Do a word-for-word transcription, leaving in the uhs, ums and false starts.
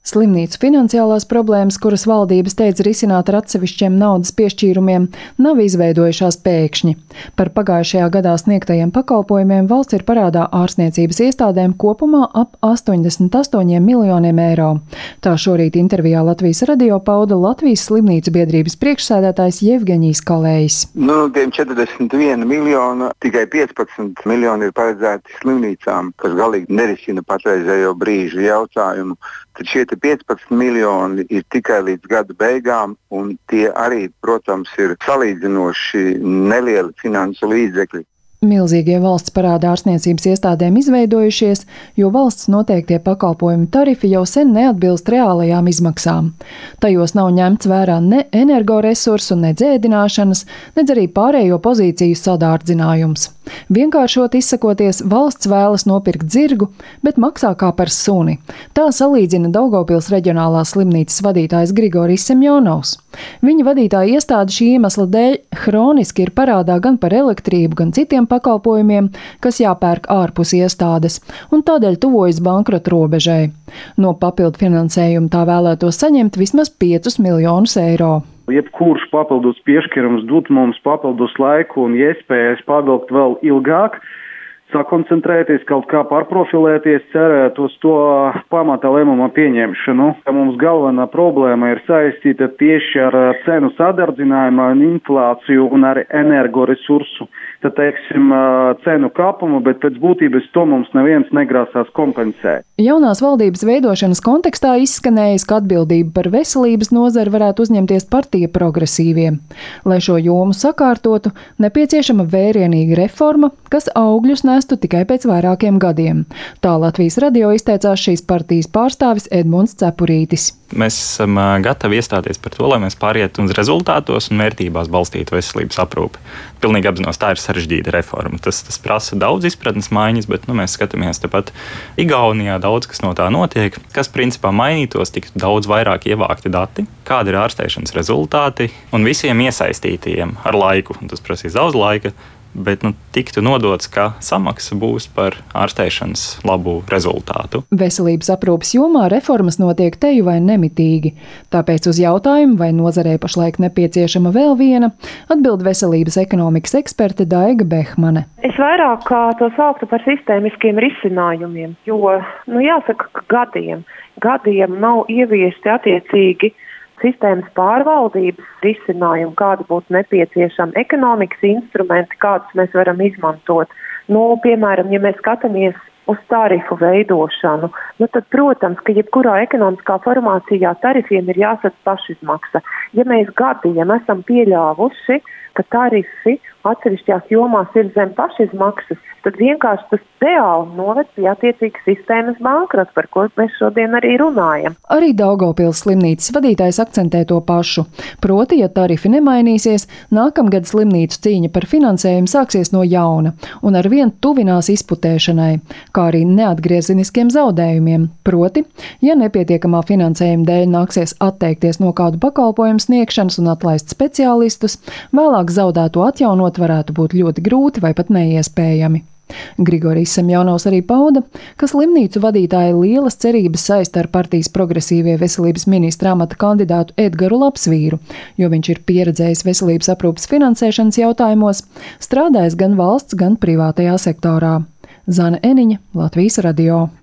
Slimnīcu finansiālās problēmas, kuras valdības teica risināt ar atsevišķiem naudas piešķīrumiem, nav izveidojušās pēkšņi. Par pagājušajā gadā sniegtajiem pakalpojumiem valsts ir parādā ārstniecības iestādēm kopumā ap astoņdesmit astoņiem miljoniem eiro. Tā šorīt intervijā Latvijas radio pauda Latvijas slimnīcu biedrības priekšsēdētājs Jevgeņijs Kalējs. Nu, tiem četrdesmit viena miljona, tikai piecpadsmit miljoni ir paredzēti slimnīcām, kas galīgi nerisina patreizējo brīžu jautājumu. Tad šie piecpadsmit miljoni ir tikai līdz gada beigām, un tie arī, protams, ir salīdzinoši nelieli finansu līdzekļi. Milzīgie valsts parāda ārstniecības iestādēm izveidojušies, jo valsts noteiktie pakalpojumu tarifi jau sen neatbilst reālajām izmaksām. Tajos nav ņemts vērā ne energoresursu, ne ēdināšanas, nedz arī pārējo pozīciju sadārdzinājums. Vienkāršot izsakoties, valsts vēlas nopirkt zirgu, bet maksā kā par suni. Tā salīdzina Daugavpils reģionālās slimnīcas vadītājs Grigorijs Semjonovs. Viņa vadītāja iestāde šī iemesla dēļ hroniski ir parādā gan par elektrību, gan citiem pakalpojumiem, kas jāpērk ārpus iestādes, un tādēļ tuvojas bankrota robežai. No papildu finansējuma tā vēlētos saņemt vismaz piecus miljonus eiro. Jebkurš papildus piešķirums dod mums papildus laiku un iespējas pavilkt vēl ilgāk, sakoncentrēties, kaut kā pārprofilēties, cerēt uz to pamata lēmuma pieņemšanu. Mums galvenā problēma ir saistīta tieši ar cenu sadardzinājumu, inflāciju un ar energoresursu. Tad, teiksim, cenu kāpumu, bet pēc būtības to mums neviens negrasās kompensēt. Jaunās valdības veidošanas kontekstā izskanējis, ka atbildību par veselības nozari varētu uzņemties partija progresīvie. Lai šo jomu sakārtotu, nepieciešama vērienīga reforma, kas augļus nestu tikai pēc vairākiem gadiem. Tā Latvijas radio izteicās šīs partijas pārstāvis Edmunds Cepurītis. Mēs esam gatavi iestāties par to, lai mēs pārietu uz rezultātos un vērtībās balstītu veselības aprūpi. Pilnīgi apzinos, tā ir sarežģīta reforma. Tas, tas prasa daudz izpratnes maiņas, bet nu, mēs skatāmies tepat Igaunijā, daudz kas no tā notiek. Kas principā mainītos, tiktu daudz vairāk ievākti dati, kādi ir ārstēšanas rezultāti un visiem iesaistītajiem ar laiku. Tas prasīs daudz laika. Bet nu, tiktu nodots, ka samaksa būs par ārstēšanas labu rezultātu. Veselības aprūpes jomā reformas notiek teju vai nemitīgi. Tāpēc uz jautājumu, vai nozarei pašlaik nepieciešama vēl viena, atbild veselības ekonomikas eksperte Daiga Behmane. Es vairāk kā to sauktu par sistēmiskiem risinājumiem, jo, nu jāsaka, ka gadiem, gadiem nav ieviesti attiecīgi sistēmas pārvaldības risinājumi, kādi būtu nepieciešami, ekonomikas instrumenti, kādus mēs varam izmantot. Nu, piemēram, ja mēs skatāmies uz tarifu veidošanu, nu tad, protams, ka jebkurā ekonomiskā formācijā tarifiem ir jāsadz pašizmaksa. Ja mēs gadiem esam pieļāvuši, ka tarifi atsevišķās jomās ir zem pašizmaksas, tad vienkārši tas reāli noved pie attiecīgas sistēmas bankrota, par ko mēs šodien arī runājam. Arī Daugavpils slimnīcas vadītājs akcentē to pašu. Proti, ja tarifi nemainīsies, nākamgad slimnīcu cīņa par finansējumu sāksies no jauna un ar vien tuvinās izputēšanai, kā arī neatgriezeniskiem zaudējumiem. Proti, ja nepietiekamā finansējuma dēļ nāksies atteikties no kādu pakalpojumu sniegšanas un atlaist speciālistus, vēlāk zaudēto atjaunot varētu būt ļoti grūti vai pat neiespējami. Grigorijs Semjonovs arī pauda, ka slimnīcu vadītāji lielas cerības saista ar partijas progresīvie veselības ministra amata kandidātu Edgaru Lapsvīru, jo viņš ir pieredzējis veselības aprūpes finansēšanas jautājumos, strādājis gan valsts, gan privātajā sektorā. Zane Eniņa, Latvijas radio.